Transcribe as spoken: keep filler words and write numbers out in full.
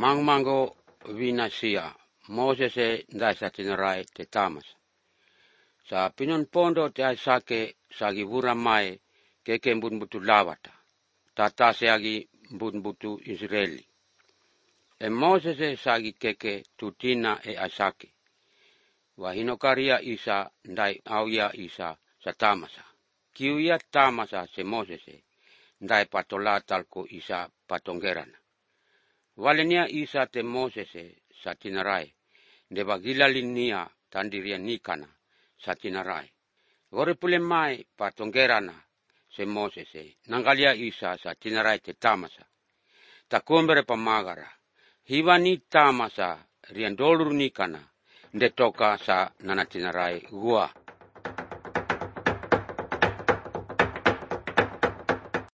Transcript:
Mangmango vinasia Mosese ndai sa tinarai te tamas. Sa pinon pondo te ai sake sagi vura mai keke mbunbutu lawata. Tata seagi mbunbutu Israeli. E Mosese sagi keke tutina e asake. Wahinokaria isa ndai auya isa sa tamasa. Kiuia tamasa se Mosese ndai patola talko isa patonggerana. Valenia isa te Mosese sa tinarai. Deba gilalinia tandiria nikana sa tinarai. Gore pule mai patonggerana se Mosese. Nangalia isa sa tinarai te tamasa. Ta kombere pamagara. Hiva ni tamasa riandolur nikana. Nde toka sa nana tinarai gua.